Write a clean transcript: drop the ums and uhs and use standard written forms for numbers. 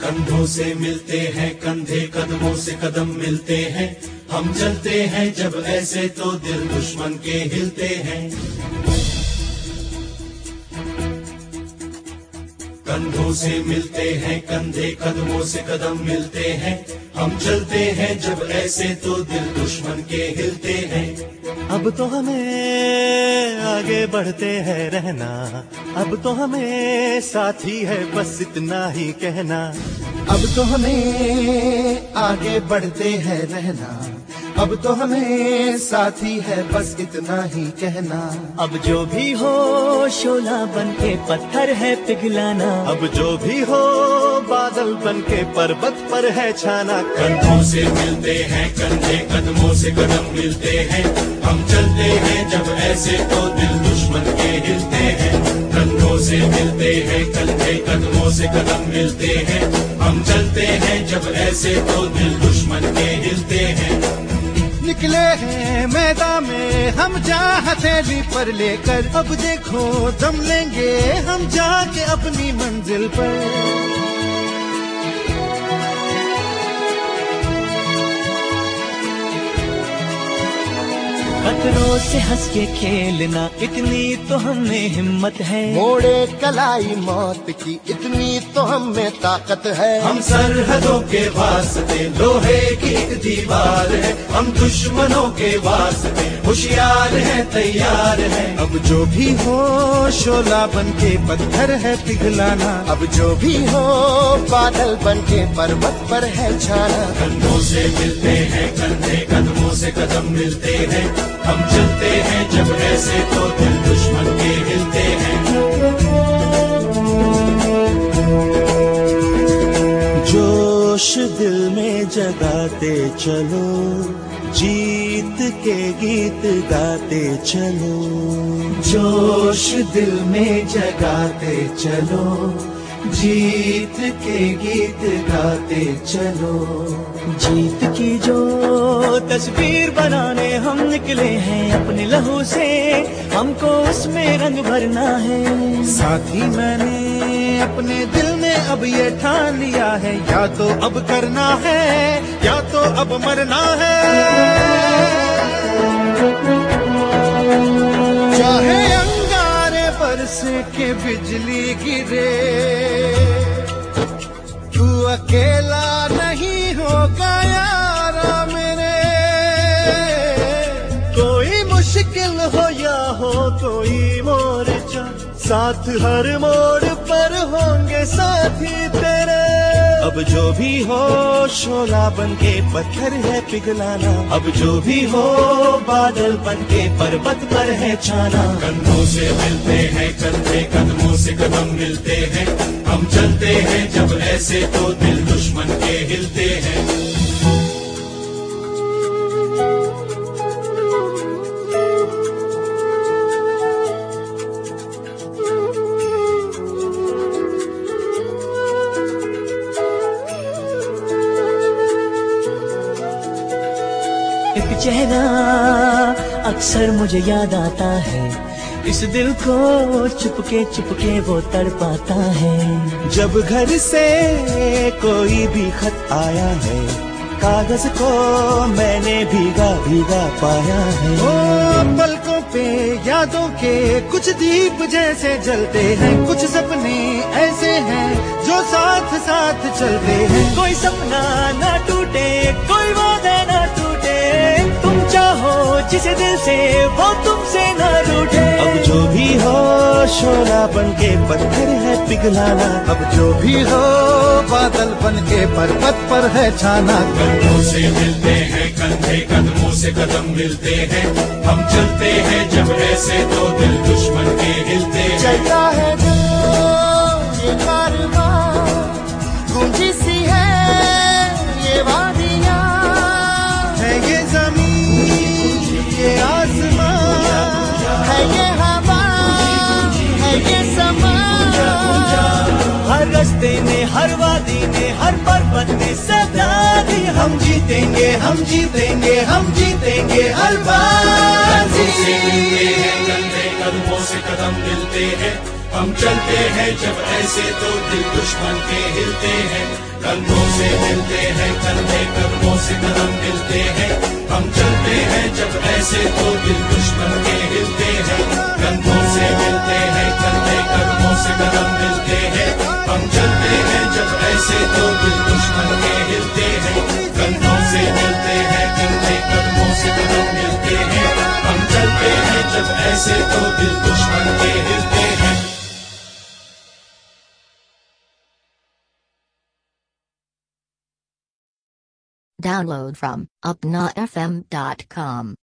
कंधों से मिलते हैं कंधे, कदमों से कदम मिलते हैं, हम चलते हैं जब ऐसे तो दिल दुश्मन के हिलते हैं। कंधों से मिलते हैं कंधे, कदमों से कदम मिलते हैं, हम चलते हैं जब ऐसे तो दिल दुश्मन के हिलते हैं। अब तो हमें आगे बढ़ते हैं रहना, अब तो हमें साथी है बस इतना ही कहना। अब तो हमें आगे बढ़ते हैं रहना, अब तो हमें साथी है बस इतना ही कहना। अब जो भी हो शोला बन के पत्थर है पिघलाना, अब जो भी हो बादल बन के पर्वत पर है छाना। कंधों से मिलते हैं कंधे, कदमों से कदम मिलते हैं, हम चलते हैं जब ऐसे तो दिल दुश्मन के हिलते हैं। कंधों से मिलते हैं कंधे, कदमों से कदम मिलते हैं, हम चलते हैं जब ऐसे तो दिल दुश्मन के हिलते हैं। निकले हैं मैदान में हम जा हथेली पर लेकर, अब देखो दम लेंगे हम जाके अपनी मंजिल पर। खतरों से हंस के खेलना इतनी तो हमें हिम्मत है, मोड़े कलाई मौत की इतनी तो हमें ताकत है। हम सरहदों के वास्ते लोहे की एक दीवार है, हम दुश्मनों के वास्ते होशियार है तैयार है। अब जो भी हो शोला बन के पत्थर है पिघलाना, अब जो भी हो बादल बन के पर्वत पर है छाना। कंधों से मिलते हैं कंधे, कदमों से कदम मिलते हैं, हम चलते हैं जब ऐसे तो दिल दुश्मन के हिलते हैं। जोश दिल में जगाते चलो, जीत के गीत गाते चलो। जोश दिल में जगाते चलो, जीत के गीत गाते चलो। जीत की जो तस्वीर बनाने हम निकले हैं अपने लहू से, हमको उसमें रंग भरना है। साथी मैंने अपने दिल में अब ये ठान लिया है, या तो अब करना है या तो अब मरना है। चाहे अंगारे बरसे के बिजली गिरे, तू अकेला नहीं होगा यारा मेरे। कोई मुश्किल हो या हो कोई मोर्चा, साथ हर मोड़ पर होंगे साथी तेरे। अब जो भी हो शोला बन के पत्थर है पिघलाना, अब जो भी हो बादल बन के पर्वत पर है छाना। कंधों से मिलते हैं कंधे, कदमों से कदम मिलते हैं, हम चलते हैं जब ऐसे तो दिल दुश्मन के हिलते हैं। एक चेहरा अक्सर मुझे याद आता है, इस दिल को चुपके वो तड़पाता है। जब घर से कोई भी खत आया है, कागज को मैंने भीगा भीगा पाया है। ओ पलकों पे यादों के कुछ दीप जैसे जलते हैं, कुछ सपने ऐसे हैं जो साथ साथ चलते हैं। कोई सपना ना टूटे, कोई वादा ना टूटे, तुम चाहो जिसे दिल से वो तुमसे ना रूठे। अब जो भी हो शोला बन के पत्थर है पिघलाना, अब जो भी हो बादल बन के पर्वत पर है छाना। कंधों से मिलते हैं कंधे, कदमों से कदम मिलते हैं, हम चलते हैं जब ऐसे तो दिल दुश्मन के हिलते हैं। चलता है दिल ये कारवां, गूंजी सी है ये वादियां, है ये जमीन ये आसमां, है ये हवा है ये समा। हर रास्ते में हर वादी में हर पर्वत में सदा दी, हम जीतेंगे हम जीतेंगे हम जीतेंगे हर बार। कंधों से मिलते हैं कंधे, कदमों से कदम मिलते हैं, हम चलते हैं जब ऐसे तो दिल दुश्मन के हिलते हैं, कंधों से मिलते हैं कंधे, कदमों से कदम मिलते हैं। हम चलते हैं जब ऐसे तो दिल दुश्मन के हिलते हैं, कंधों से मिलते हैं कंधे, कदमों से कदम मिलते हैं। हम चलते हैं जब ऐसे तो दिल दुश्मन के हिलते हैं, कंधों से मिलते हैं कंधे, कदमों से कदम मिलते हैं। हम चलते हैं जब ऐसे तो दिल दुश्मन के हिलते हैं। Download from upnafm.com.